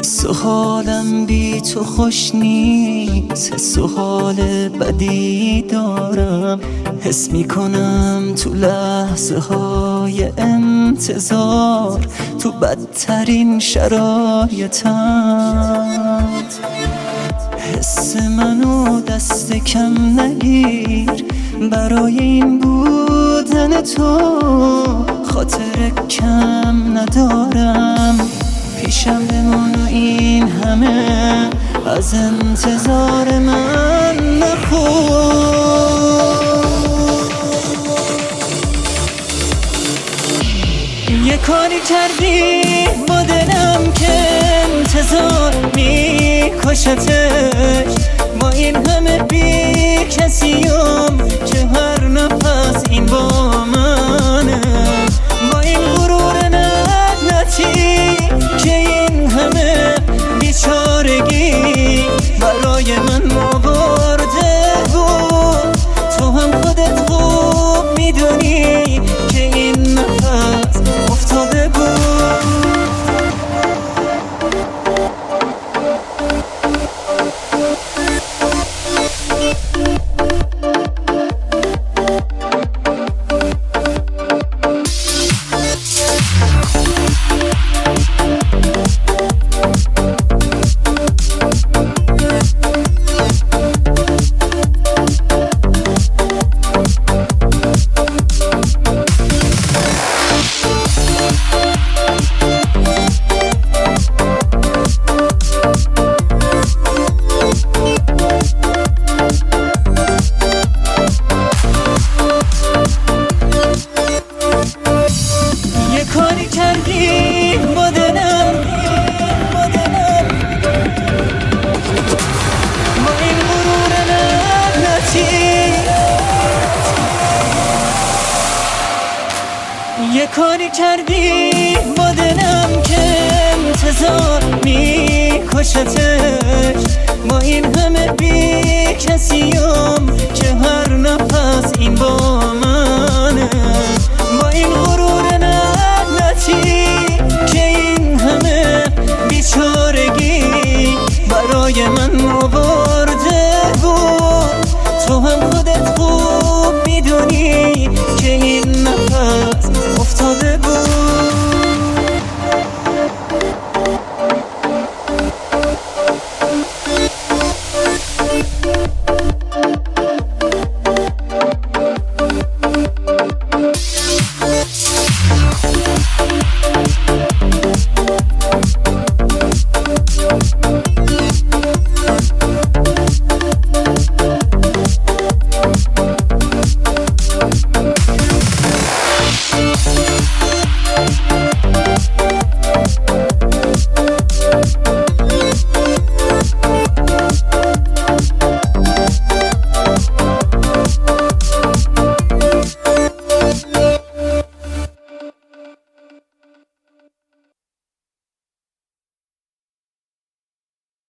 حس و حالم بی تو خوش نیست، حس و حال بدی دارم. حس میکنم تو لحظه های انتظار، تو بدترین شرایطم. حس منو دست کم نگیر، برای این بودن تو خاطر کم ندارم. پیشم بمون و این همه از انتظار من نخور. یه کاری کردی با دلم که انتظار میکشتش، با این همه بی کسیم که هر نفس این با منه. با این غرور لعنتی که این همه بیچارگی برای من آورده بود. تو هم خودت خوب میدونی که این نفس افتاده بود. کاری کردی با دلم، با این غرور لعنتی. یه کاری کردی با دلم که انتظار میکشتش، با این همه بی کسیم که هر نفس این با منه. با این غرور که این همه بیچارگی برای من